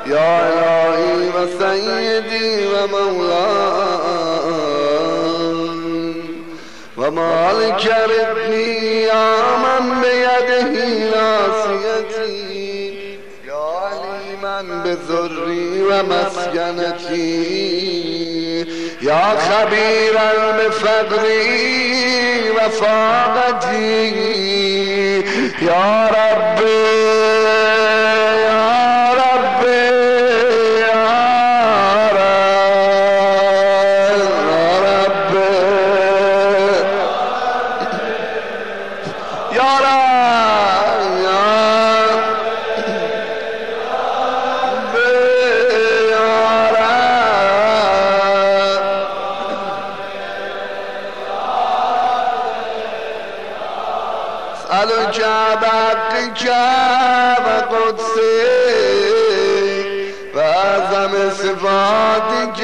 يا إلهي وسيدي ومولاي ومالك ربي يا من بيده ناصيتي يا عليما بذري ومسكنتي يا خبيرا بفقري وفاقتي يا ربي يا ربي يا ربي يا رب أسألك بحقك وقدسك وأعظم صفاتك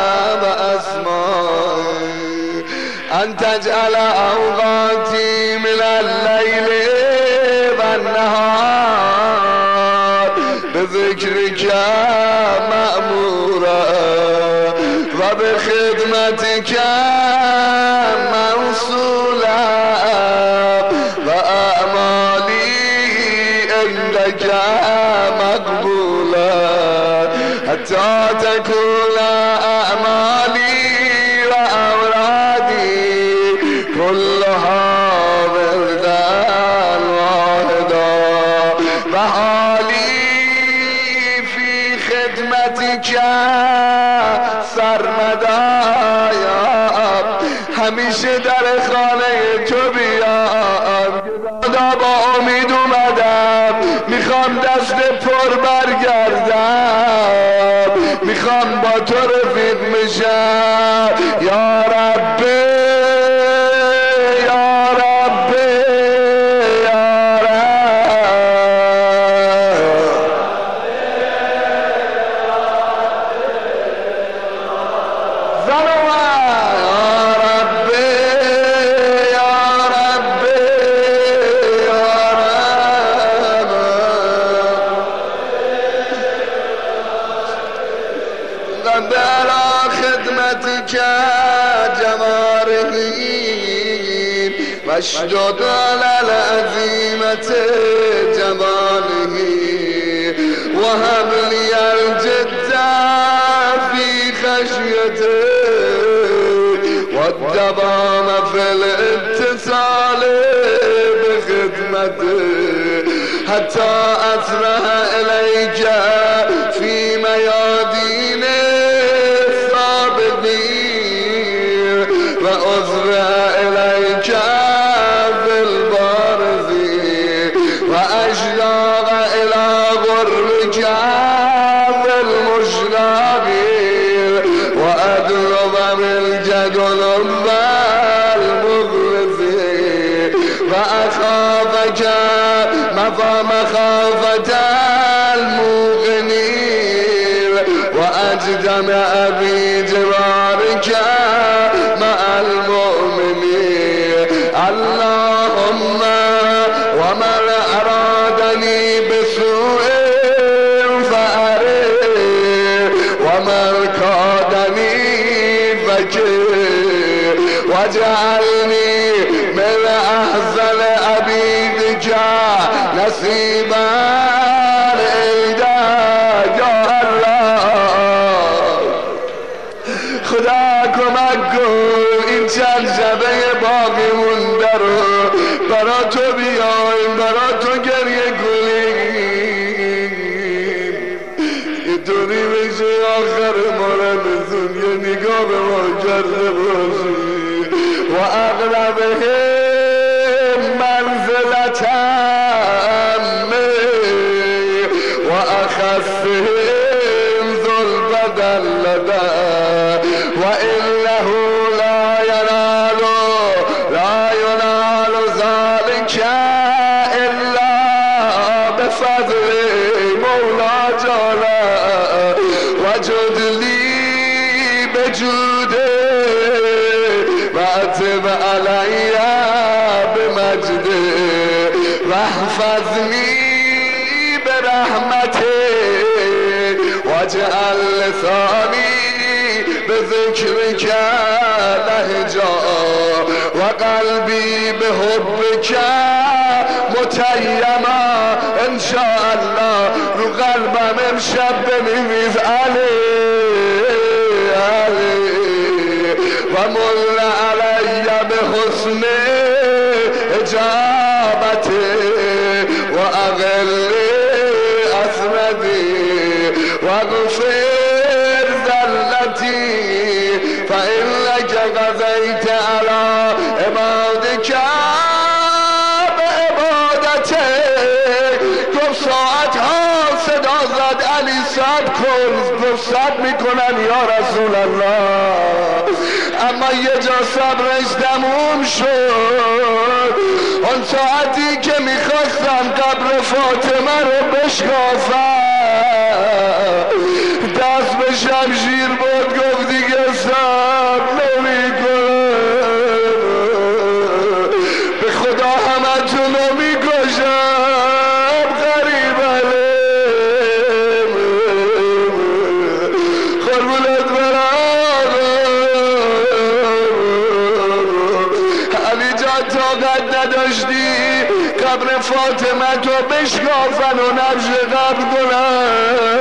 وأسمائك أن تجعل أوقاتي من الليل والنهار بذكرك مأمورا وبخدمتك موصولا عندك مقبولا حتى تكون أعمالي وأورادي كلها وردا واحدا وحالي في خدمتك سرمدا يا همیشه در خانه تو بیام با امید اومدم میخوام دست پر برگردم میخوام با تو رفیق میشم یا ربی یا ربی یا جمارهين واشدد على العزيمة جماله وهب لي الجد في خشيته والدوام في الاتصال بخدمته حتى أسرع إليك في ميادين وأسرع إليك بالبارز وأشتاق إلى غرك بالمشرق وأدرب بالجد المخلص وأخافك مخافة الموقنين وأجتمع بجوارك مع المؤمنين اللهم ومن أرادني بسوء فأريه ومن كادني فكيه واجعلني من أحسن عبيدك نصيبا چند شبه باقی مونده رو برا تو بیایم برا تو گریه کنیم یه طوری بشه آخر ما رو بزن یه نگاه به ما کرده باشی و اقربهم منزلتم و اخفهم ذوالبدن لدن و انه لا ينال ذلك إلا بفضل مولا جانا وجد لي بجوده وأتب علي بمجده واحفظني برحمته واجعل لسانی به ذکرک لهجا و قلبی به حبک متیما انشاءالله. رو قلبم امشب بنویس علی علی و مل علی به حسن اجابته و اقل اسندی و غفر ذلتی فإنک قضیت علی عبادک به عبادته. گفت ساعت ها صدا زد علی صد کن. گفت صد میکنن یا رسول الله، اما یه جا صبرش تموم شد. اون ساعتی که میخواستم قبر فاطمه رو بشکافم دست به شمشیر بود. گفت دیگه صبر نمیکنم، به خدا همتون رو میکشم. غریبه قربونت برم علی جان، طاقت نداشتی قبر فاطمه تو بشکافن و نبش قبر کنن.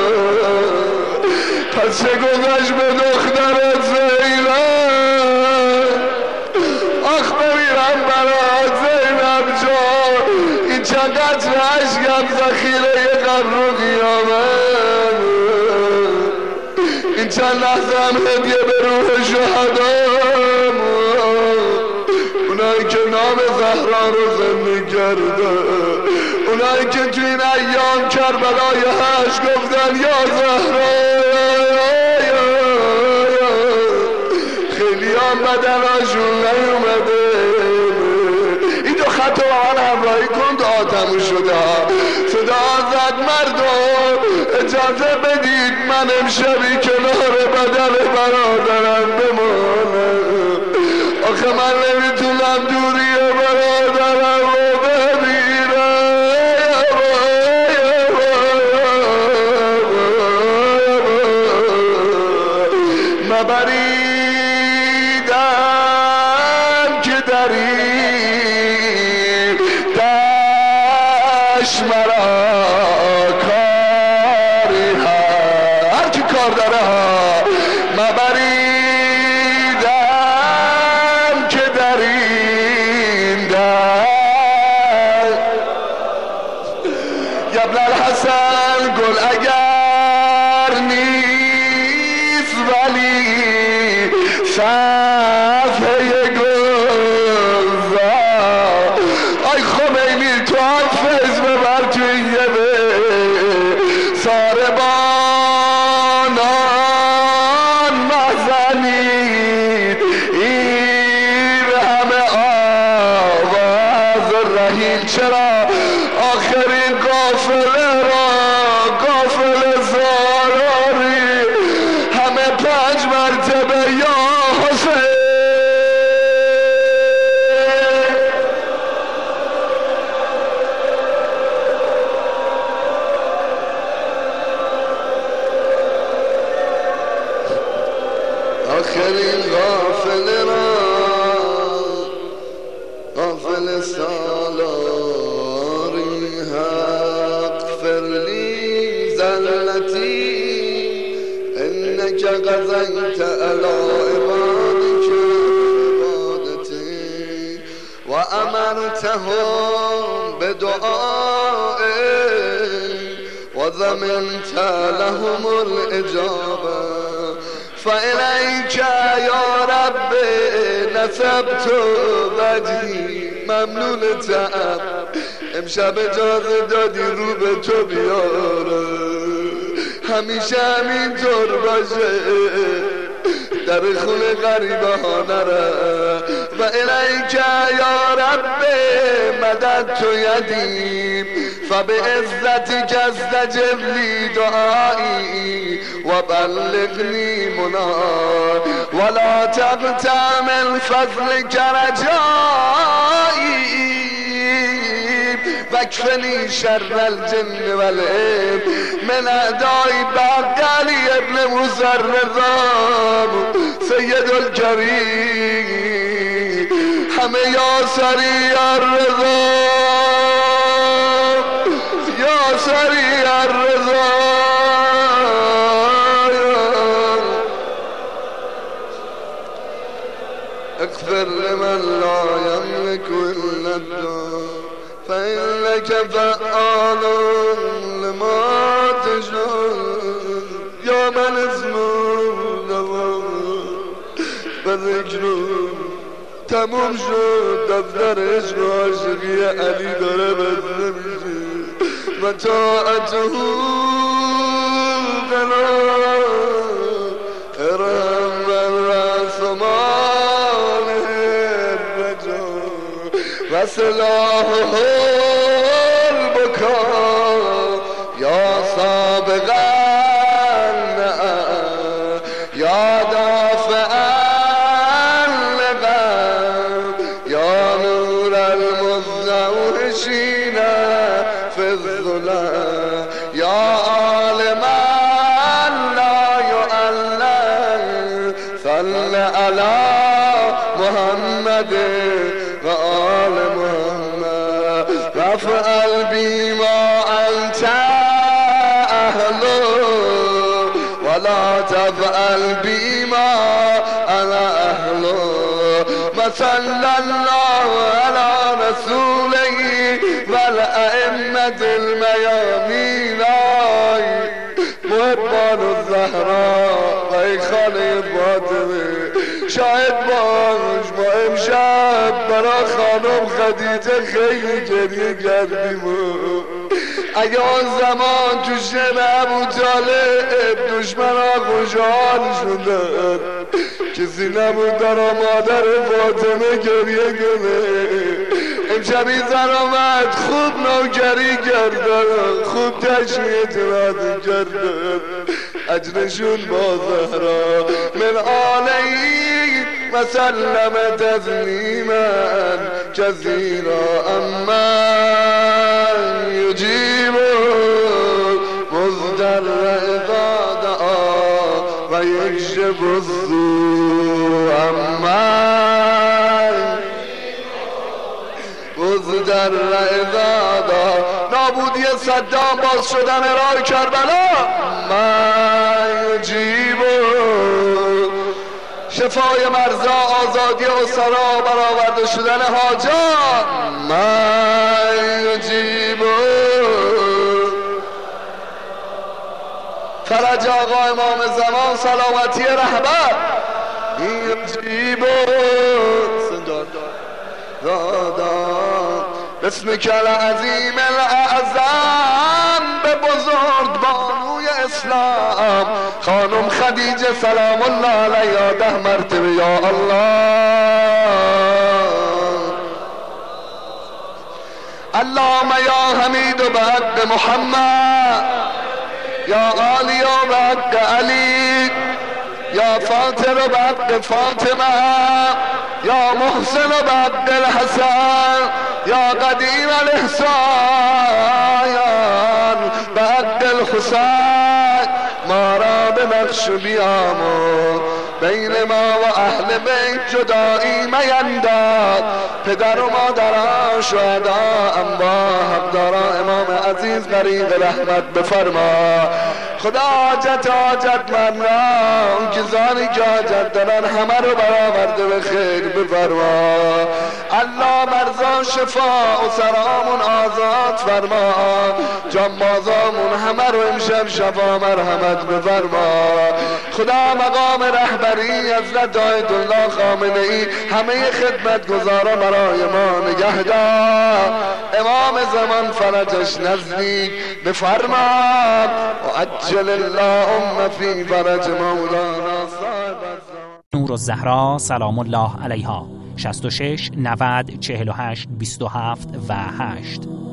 پس گذشت به دخترت زینب. آخ بمیرم برات زینب جان، این چقدر عشقم ذخیره قبر و قیامت. این چند لحظه هم هدیه به روح شهدام، اونایی که نام زهرا رو زنده کرده، اونایی که تو این ایام کربلای هشت گفتن یا زهرا. خیلی هم بدناشون نیومده. این دو خط رو آن همراهی کن تا تموم شده. صدا زد مردم اجازه بدید من امشبی کنار بدن برادرم بمانم. آخه من نمیتونم دوری برادرم رو ببینم. مبریدم که داری دشت مرا کاری هر کی کار داره ها. مبریدم حسن گل اگر نیست ولی صفحه گلزار. آی خمینی تو هم فیض ببر توی یه به ساربانان مزنید این همه آواز رحیل. چرا آخرین قافله را قافله زاراری همه 5 مرتبه یا حسین. آخرین قافله را قافله سالاری انك قضيت على عبادك عبادتي وامرتهم بدعائي وضمنت لهم الاجابه فإليك يا رب نسبت وجهي. ممنون تعب امشب اجازه دادی رو به تو بیاره، همیشه همینطور باشه، در خونه غریبه ها نره. و الیک یا رب مددت یدی فبعزتک استجب لی دعایی و بلغنی منار ولا تقطع من فضلک رجایی واکفنی شر الجن والانس من اعدای بغ امروز سر نظام سید الکریم همه یا سریع الرضا یا سریع الرضا اغفر لمن لا يملك إلا الدار فإنك فعال لما تشاء يا من اسمه دوا و ذکره تموم شد دفتر عشق و عاشقی علی داره بسته میشه و طاعته بنا ارم من رسمان الرجا و سلاحه البکا یا سابقا یا دافعا یا نور المزوحشین فی الظلام یا عالما لا يعلم صل علی محمد و آل محمد وافعل بما انت اهله ولا تفعل بما انا اهله وصلى الله على رسوله والأئمة الميامين محبان الزهراء و خاله فاطمه شاهد باش ما امشب برا خانم خدیجه خیلی گریه کردیم اگه آن زمان تو شب ابو طالب دشمنا خوشحال شدن کسی نبود در مادر فاطمه گریه کنه امشب این زن آمد خوب نوکری کردن خوب تشمیت رادی کردن اجرشون با زهرا من آلی و سلم تسلیما کثیرا اما یجیب مزدر اذا دعا و یکشف السوء اما مزدر اذا دعا نابودی صدام باز شدن راه کربلا من یجیب شفای مرزا آزادی اسرا برآورده شدن حاجات من یجیب فرج آقا امام زمان سلامتی رهبر یجیب بسمک العظیم الاعظم به بزرگ بانوی اسلام خانم خدیجه سلام الله علیها 10 مرتبه یا الله اللهم یا حمید و به حق محمد یا علی و به حق علی یا فاطر و به حق فاطمه یا محسن و به حق الحسن یا قدیم الاحسان به حق الحسین ما را به نقش بیامون بین ما و اهل بیت جدایی مینداد پدر و مادران شهدا انبا حقداران امام عزیز غریق رحمت بفرما خدا حاجت من را اون کسانی که حاجت دارن همه رو برآورده به خیر بفرما الله مرزا شفا و سرامون آزاد فرما جانبازامون همه رو امشب شفا مرحمت بفرما خدا مقام رهبری حضرت آیت الله خامنه ای همه خدمتگزارا برای ما نگهدار امام زمان فرجش نزدیک بفرما و عجل اللهم فی فرج مولانا صاحب نور الزهرا سلام الله علیها 66 90 48 27 و 8